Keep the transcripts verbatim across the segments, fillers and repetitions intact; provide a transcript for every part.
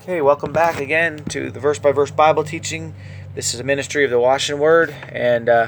Okay, welcome back again to the verse by verse Bible teaching. This is a ministry of the Washington Word, and uh,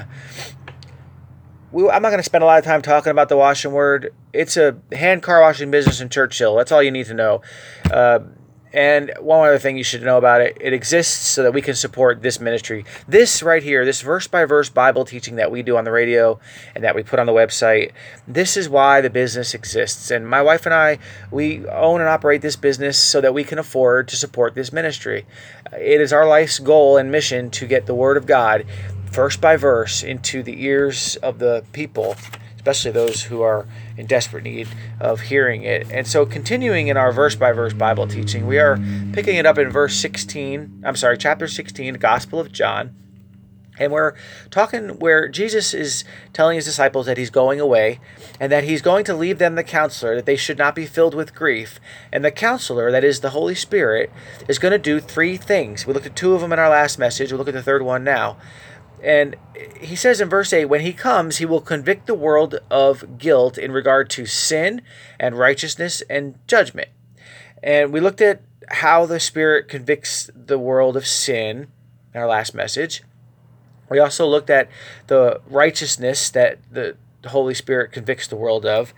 we, I'm not going to spend a lot of time talking about the Washington Word. It's a hand car washing business in Churchill. That's all you need to know. Uh, and one other thing you should know about it, it exists so that we can support this ministry. This right here, this verse by verse Bible teaching that we do on the radio and that we put on the website, this is why the business exists. And my wife and I, we own and operate this business so that we can afford to support this ministry. It is our life's goal and mission to get the Word of God, verse by verse, into the ears of the people, especially those who are in desperate need of hearing it. And so continuing in our verse-by-verse Bible teaching, we are picking it up in verse sixteen, I'm sorry, chapter sixteen, the Gospel of John. And we're talking where Jesus is telling his disciples that he's going away and that he's going to leave them the counselor, that they should not be filled with grief. And the counselor, that is the Holy Spirit, is going to do three things. We looked at two of them in our last message. We'll look at the third one now. And he says in verse eight, when he comes, he will convict the world of guilt in regard to sin and righteousness and judgment. And we looked at how the Spirit convicts the world of sin in our last message. We also looked at the righteousness that the Holy Spirit convicts the world of.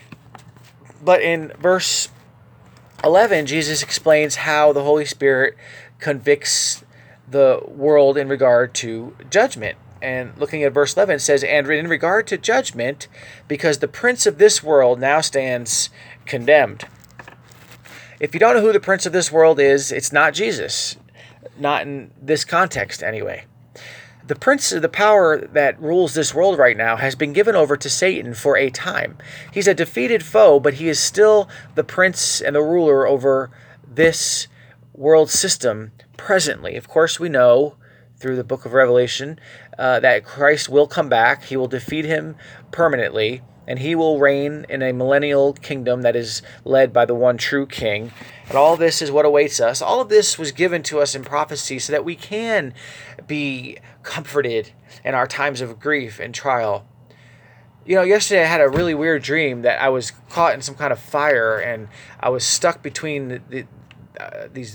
But in verse eleven, Jesus explains how the Holy Spirit convicts the world in regard to judgment. And looking at verse eleven, it says, and in regard to judgment, because the prince of this world now stands condemned. If you don't know who the prince of this world is, it's not Jesus. Not in this context, anyway. The prince of the power that rules this world right now has been given over to Satan for a time. He's a defeated foe, but he is still the prince and the ruler over this world system presently. Of course, we know through the book of Revelation uh, that Christ will come back. He will defeat him permanently, and he will reign in a millennial kingdom that is led by the one true king. And all this is what awaits us. All of this was given to us in prophecy so that we can be comforted in our times of grief and trial. You know, yesterday I had a really weird dream that I was caught in some kind of fire, and I was stuck between the, the, uh, these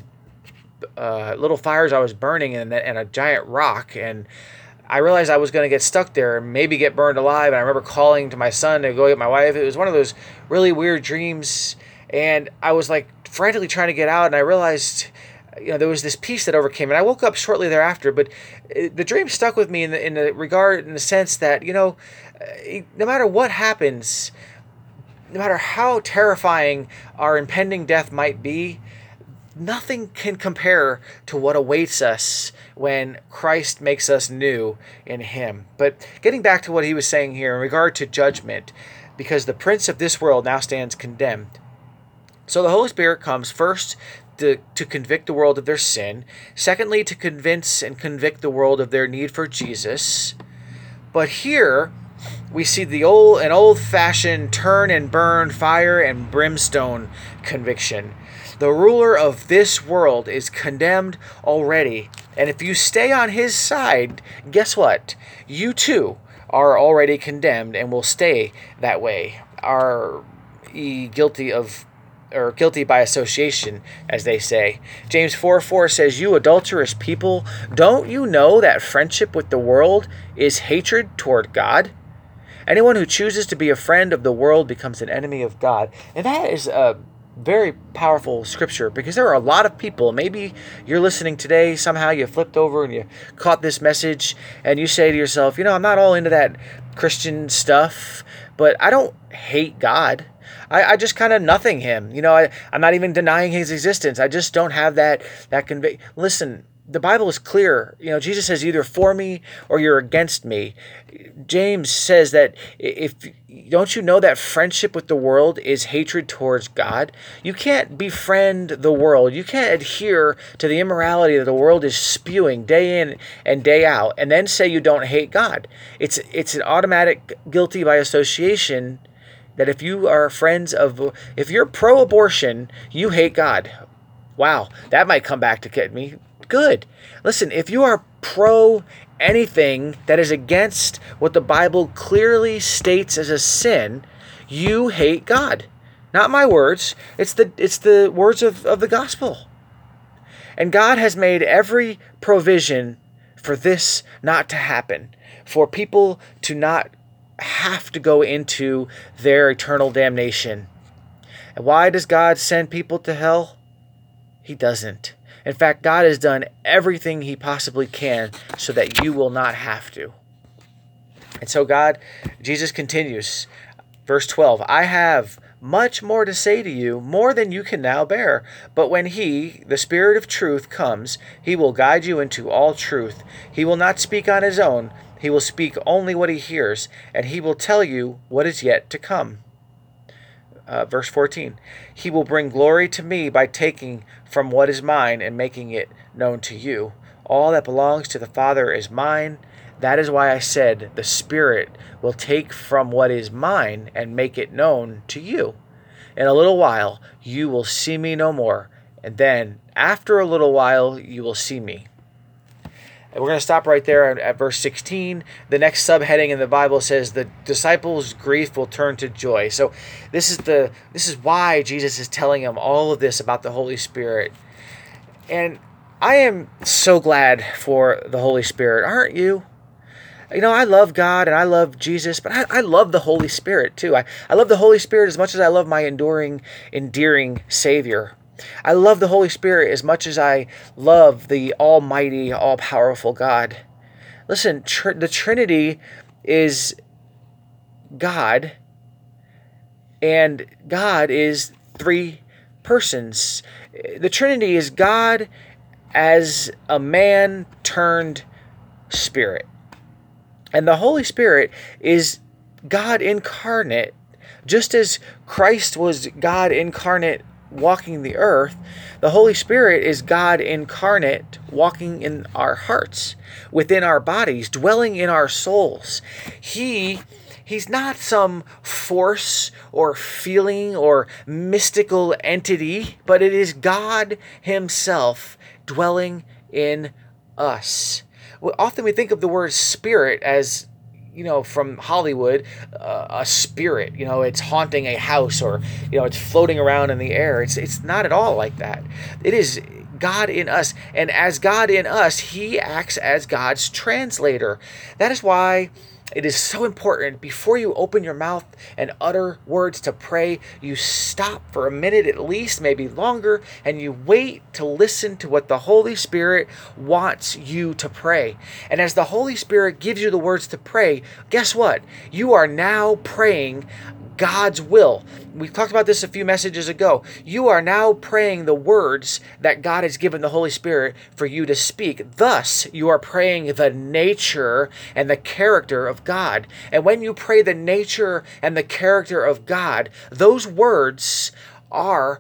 Uh, little fires I was burning in, and a giant rock, and I realized I was going to get stuck there and maybe get burned alive. And I remember calling to my son to go get my wife. It was one of those really weird dreams, and I was like frantically trying to get out, and I realized, you know, there was this peace that overcame, and I woke up shortly thereafter. But it, the dream stuck with me in the in the regard, in the sense that, you know, no matter what happens, no matter how terrifying our impending death might be, nothing can compare to what awaits us when Christ makes us new in him. But getting back to what he was saying here in regard to judgment, because the prince of this world now stands condemned. So the Holy Spirit comes first to, to convict the world of their sin. Secondly, to convince and convict the world of their need for Jesus. But here we see the old an old-fashioned turn and burn, fire and brimstone conviction. The ruler of this world is condemned already. And if you stay on his side, guess what? You too are already condemned and will stay that way. Are guilty of, or guilty by association, as they say. James four four says, you adulterous people, don't you know that friendship with the world is hatred toward God? Anyone who chooses to be a friend of the world becomes an enemy of God. And that is a very powerful scripture, because there are a lot of people, maybe you're listening today, somehow you flipped over and you caught this message, and you say to yourself, you know, I'm not all into that Christian stuff, but I don't hate God. I, I just kind of nothing him. You know, I, I'm not even denying his existence. I just don't have that, that conviction. Listen, the Bible is clear. You know, Jesus says either for me or you're against me. James says that if don't you know that friendship with the world is hatred towards God? You can't befriend the world. You can't adhere to the immorality that the world is spewing day in and day out and then say you don't hate God. It's it's an automatic guilty by association that if you are friends of, if you're pro-abortion, you hate God. Wow, that might come back to get me. Good. Listen, if you are pro anything that is against what the Bible clearly states as a sin, you hate God. Not my words. It's the it's the words of, of the gospel. And God has made every provision for this not to happen, for people to not have to go into their eternal damnation. And why does God send people to hell? He doesn't. In fact, God has done everything he possibly can so that you will not have to. And so God, Jesus continues, verse twelve, I have much more to say to you, more than you can now bear. But when he, the Spirit of truth, comes, he will guide you into all truth. He will not speak on his own. He will speak only what he hears, and he will tell you what is yet to come. Uh, verse fourteen, he will bring glory to me by taking from what is mine and making it known to you. All that belongs to the Father is mine. That is why I said the Spirit will take from what is mine and make it known to you. In a little while you will see me no more, and then after a little while you will see me. And we're going to stop right there at, at verse sixteen. The next subheading in the Bible says the disciples' grief will turn to joy. So this is the this is why Jesus is telling them all of this about the Holy Spirit. And I am so glad for the Holy Spirit, aren't you? You know, I love God and I love Jesus, but I, I love the Holy Spirit too. I, I love the Holy Spirit as much as I love my enduring, endearing Savior. I love the Holy Spirit as much as I love the almighty, all-powerful God. Listen, tr- the Trinity is God, and God is three persons. The Trinity is God as a man turned spirit. And the Holy Spirit is God incarnate. Just as Christ was God incarnate walking the earth, the Holy Spirit is God incarnate walking in our hearts, within our bodies, dwelling in our souls. He He's not some force or feeling or mystical entity, but it is God himself dwelling in us. Often we think of the word spirit as, you know, from Hollywood, uh, a spirit, you know, it's haunting a house, or, you know, it's floating around in the air. It's it's not at all like that. It is God in us. And as God in us, he acts as God's translator. That is why it is so important, before you open your mouth and utter words to pray, you stop for a minute at least, maybe longer, and you wait to listen to what the Holy Spirit wants you to pray. And as the Holy Spirit gives you the words to pray, guess what? You are now praying God's will. We talked about this a few messages ago. You are now praying the words that God has given the Holy Spirit for you to speak. Thus, you are praying the nature and the character of God. And when you pray the nature and the character of God, those words are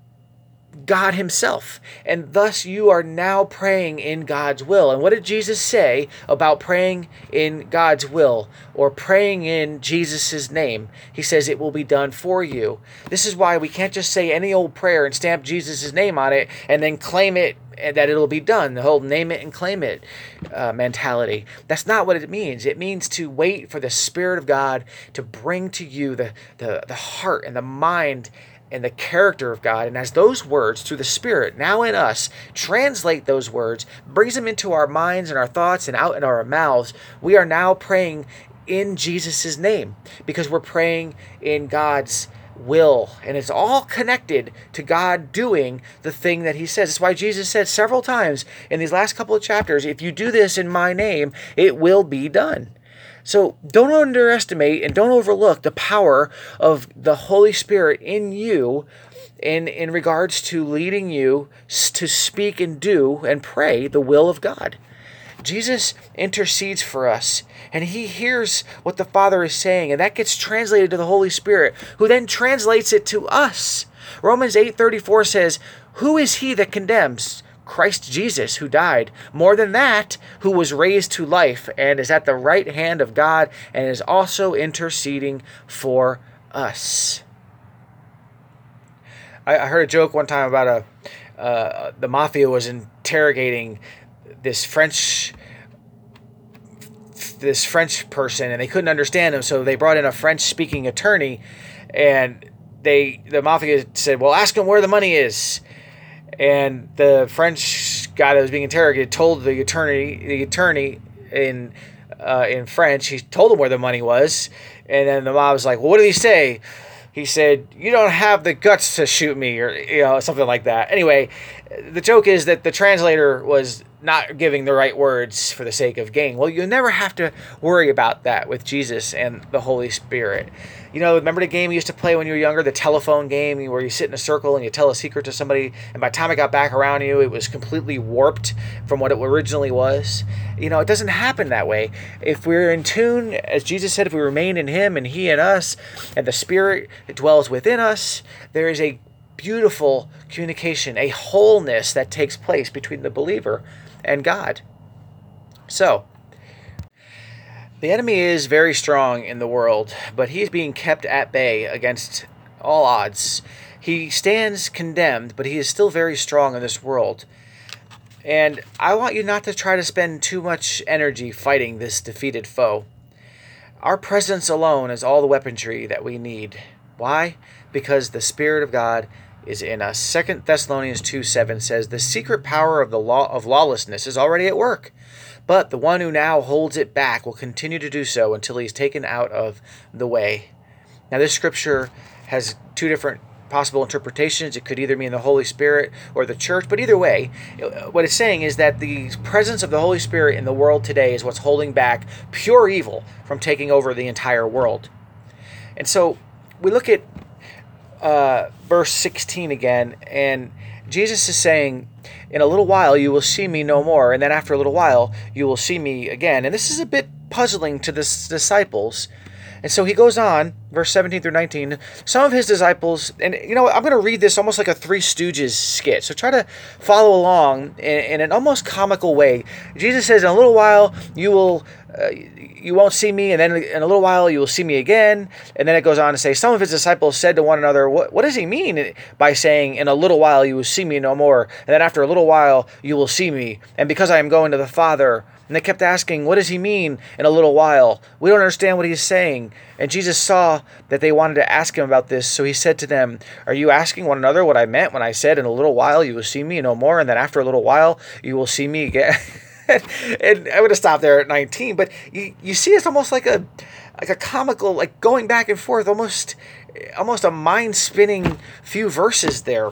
God himself. And thus you are now praying in God's will. And what did Jesus say about praying in God's will or praying in Jesus' name? He says it will be done for you. This is why we can't just say any old prayer and stamp Jesus' name on it and then claim it and that it'll be done. The whole name it and claim it uh, mentality. That's not what it means. It means to wait for the Spirit of God to bring to you the, the, the heart and the mind and the character of God. And as those words, through the Spirit now in us, translate those words, brings them into our minds and our thoughts and out in our mouths, we are now praying in Jesus' name, because we're praying in God's will. And it's all connected to God doing the thing that he says. That's why Jesus said several times in these last couple of chapters, if you do this in my name, it will be done. So don't underestimate and don't overlook the power of the Holy Spirit in you in, in regards to leading you to speak and do and pray the will of God. Jesus intercedes for us, and he hears what the Father is saying, and that gets translated to the Holy Spirit, who then translates it to us. Romans eight thirty-four says, "Who is he that condemns? Christ Jesus, who died. More than that, who was raised to life and is at the right hand of God and is also interceding for us." I, I heard a joke one time about a uh, the mafia was interrogating this French this French person, and they couldn't understand him, so they brought in a French-speaking attorney, and they the mafia said, "Well, ask him where the money is." And the French guy that was being interrogated told the attorney, the attorney in uh, in French, he told him where the money was, and then the mob was like, well, what did he say? He said, you don't have the guts to shoot me, or you know, something like that. Anyway, the joke is that the translator was not giving the right words for the sake of gain. Well, you never have to worry about that with Jesus and the Holy Spirit. You know, remember the game you used to play when you were younger, the telephone game where you sit in a circle and you tell a secret to somebody, and by the time it got back around you, it was completely warped from what it originally was? You know, it doesn't happen that way. If we're in tune, as Jesus said, if we remain in him and he in us, and the Spirit dwells within us, there is a beautiful communication, a wholeness that takes place between the believer and God. So, the enemy is very strong in the world, but he is being kept at bay against all odds. He stands condemned, but he is still very strong in this world. And I want you not to try to spend too much energy fighting this defeated foe. Our presence alone is all the weaponry that we need. Why? Because the Spirit of God is in us. Second Thessalonians two seven says, the secret power of the law of lawlessness is already at work, but the one who now holds it back will continue to do so until he's taken out of the way. Now, this scripture has two different possible interpretations. It could either mean the Holy Spirit or the church, but either way, what it's saying is that the presence of the Holy Spirit in the world today is what's holding back pure evil from taking over the entire world. And so we look at uh, verse sixteen again, and Jesus is saying, in a little while you will see me no more, and then after a little while you will see me again. And this is a bit puzzling to the disciples. And so he goes on, verse seventeen through nineteen, some of his disciples, and you know, I'm going to read this almost like a Three Stooges skit, so try to follow along in, in an almost comical way. Jesus says, in a little while you will, uh, you won't see me, and then in a little while you will see me again. And then it goes on to say, some of his disciples said to one another, what, what does he mean by saying, in a little while you will see me no more, and then after a little while you will see me, and because I am going to the Father? And they kept asking, what does he mean in a little while? We don't understand what he's saying. And Jesus saw that they wanted to ask him about this, so he said to them, are you asking one another what I meant when I said, in a little while you will see me no more, and then after a little while you will see me again? And I'm going to stop there at nineteen, but you, you see it's almost like a like a comical, like going back and forth, almost almost a mind-spinning few verses there.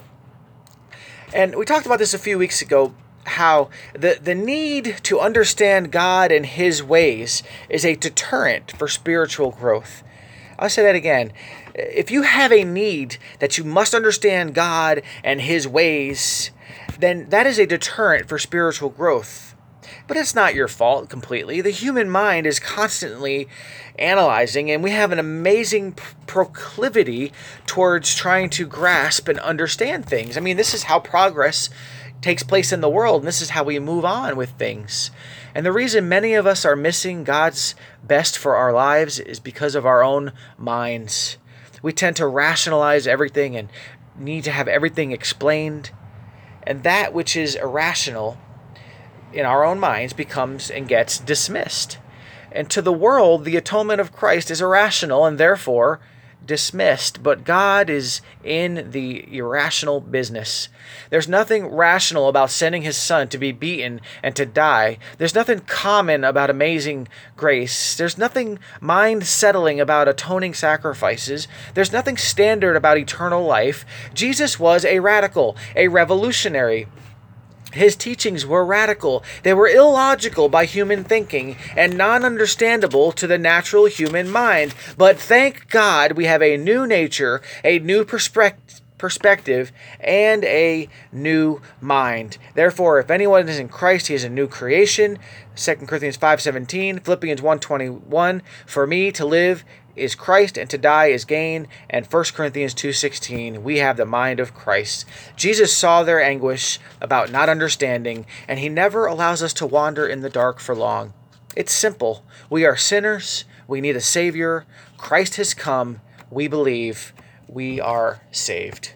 And we talked about this a few weeks ago, how the, the need to understand God and his ways is a deterrent for spiritual growth. I'll say that again. If you have a need that you must understand God and his ways, then that is a deterrent for spiritual growth. But it's not your fault completely. The human mind is constantly analyzing, and we have an amazing proclivity towards trying to grasp and understand things. I mean, this is how progress takes place in the world, and this is how we move on with things. And the reason many of us are missing God's best for our lives is because of our own minds. We tend to rationalize everything and need to have everything explained. And that which is irrational in our own minds becomes and gets dismissed. And to the world, the atonement of Christ is irrational and therefore dismissed. But God is in the irrational business. There's nothing rational about sending his son to be beaten and to die. There's nothing common about amazing grace. There's nothing mind-settling about atoning sacrifices. There's nothing standard about eternal life. Jesus was a radical, a revolutionary. His teachings were radical. They were illogical by human thinking and non-understandable to the natural human mind. But thank God we have a new nature, a new perspective, perspective, and a new mind. Therefore, if anyone is in Christ, he is a new creation. Second Corinthians five seventeen, Philippians one twenty-one, for me to live is Christ and to die is gain. And First Corinthians two sixteen, we have the mind of Christ. Jesus saw their anguish about not understanding, and he never allows us to wander in the dark for long. It's simple. We are sinners. We need a Savior. Christ has come. We believe. We are saved.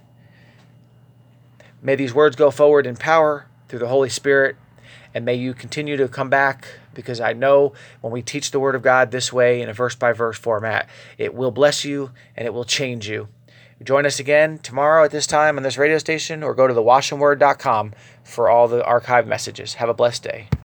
May these words go forward in power through the Holy Spirit, and may you continue to come back, because I know when we teach the Word of God this way in a verse-by-verse format, it will bless you and it will change you. Join us again tomorrow at this time on this radio station, or go to the wash and word dot com for all the archive messages. Have a blessed day.